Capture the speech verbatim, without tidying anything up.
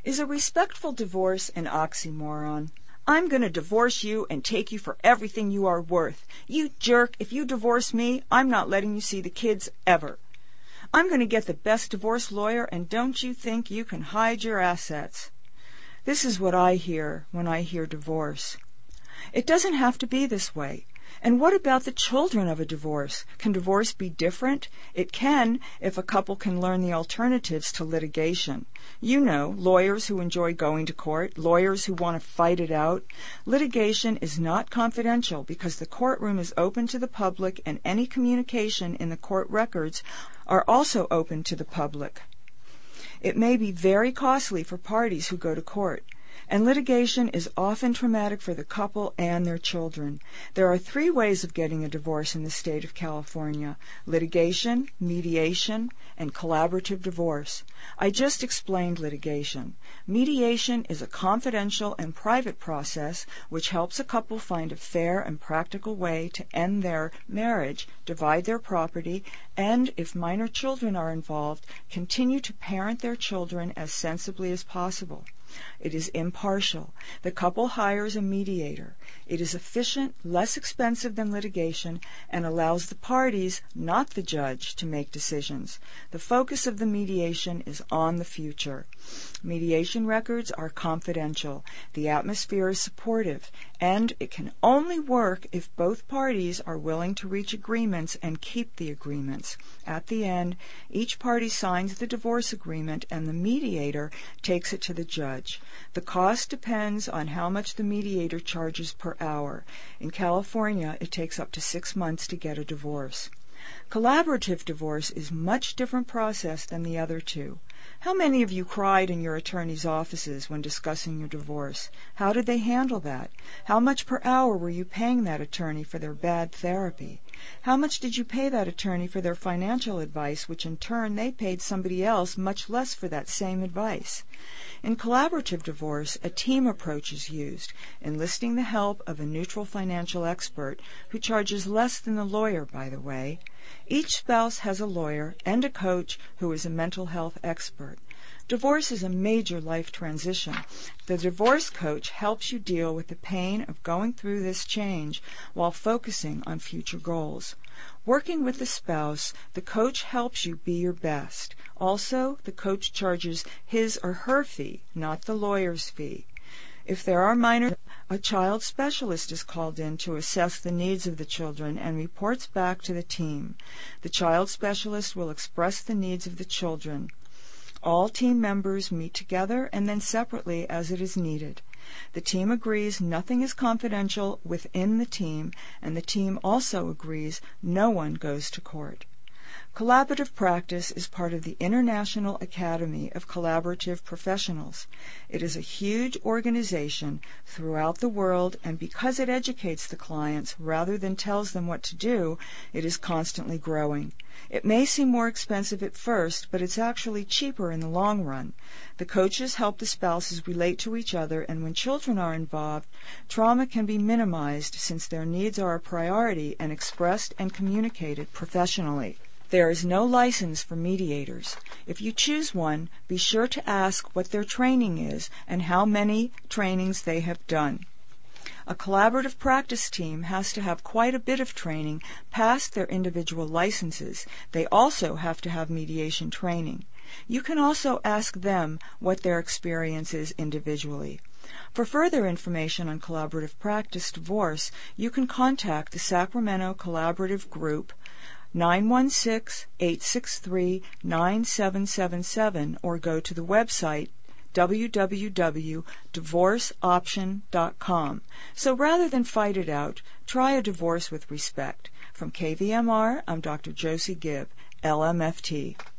Is a respectful divorce an oxymoron? I'm going to divorce you and take you for everything you are worth. You jerk, if you divorce me, I'm not letting you see the kids ever. I'm going to get the best divorce lawyer, and don't you think you can hide your assets. This is what I hear when I hear divorce. It doesn't have to be this way. And what about the children of a divorce? Can divorce be different? It can, if a couple can learn the alternatives to litigation. You know, lawyers who enjoy going to court, lawyers who want to fight it out. Litigation is not confidential because the courtroom is open to the public, and any communication in the court records are also open to the public. It may be very costly for parties who go to court. And litigation is often traumatic for the couple and their children. There are three ways of getting a divorce in the state of California: litigation, mediation, and collaborative divorce. I just explained litigation. Mediation is a confidential and private process which helps a couple find a fair and practical way to end their marriage, divide their property, and, if minor children are involved, continue to parent their children as sensibly as possible. It is impartial. The couple hires a mediator. It is efficient, less expensive than litigation, and allows the parties, not the judge, to make decisions. The focus of the mediation is on the future. Mediation records are confidential. The atmosphere is supportive, and it can only work if both parties are willing to reach agreements and keep the agreements. At the end, each party signs the divorce agreement, and the mediator takes it to the judge. The cost depends on how much the mediator charges per hour. In California, it takes up to six months to get a divorce. Collaborative divorce is a much different process than the other two. How many of you cried in your attorney's offices when discussing your divorce? How did they handle that? How much per hour were you paying that attorney for their bad therapy? How much did you pay that attorney for their financial advice, which in turn they paid somebody else much less for that same advice? In collaborative divorce, a team approach is used, enlisting the help of a neutral financial expert who charges less than the lawyer, by the way. Each spouse has a lawyer and a coach who is a mental health expert. Divorce is a major life transition. The divorce coach helps you deal with the pain of going through this change while focusing on future goals. Working with the spouse, the coach helps you be your best. Also, the coach charges his or her fee, not the lawyer's fee. If there are minor, a child specialist is called in to assess the needs of the children and reports back to the team. The child specialist will express the needs of the children. All team members meet together and then separately as it is needed. The team agrees nothing is confidential within the team, and the team also agrees no one goes to court. Collaborative practice is part of the International Academy of Collaborative Professionals. It is a huge organization throughout the world, and because it educates the clients rather than tells them what to do, it is constantly growing. It may seem more expensive at first, but it's actually cheaper in the long run. The coaches help the spouses relate to each other, and when children are involved, trauma can be minimized since their needs are a priority and expressed and communicated professionally. There is no license for mediators. If you choose one, be sure to ask what their training is and how many trainings they have done. A collaborative practice team has to have quite a bit of training past their individual licenses. They also have to have mediation training. You can also ask them what their experience is individually. For further information on collaborative practice divorce, you can contact the Sacramento Collaborative Group, nine one six, eight six three, nine seven seven seven, or go to the website w w w dot divorce option dot com. So rather than fight it out, try a divorce with respect. From K V M R, I'm Doctor Josie Gibb, L M F T.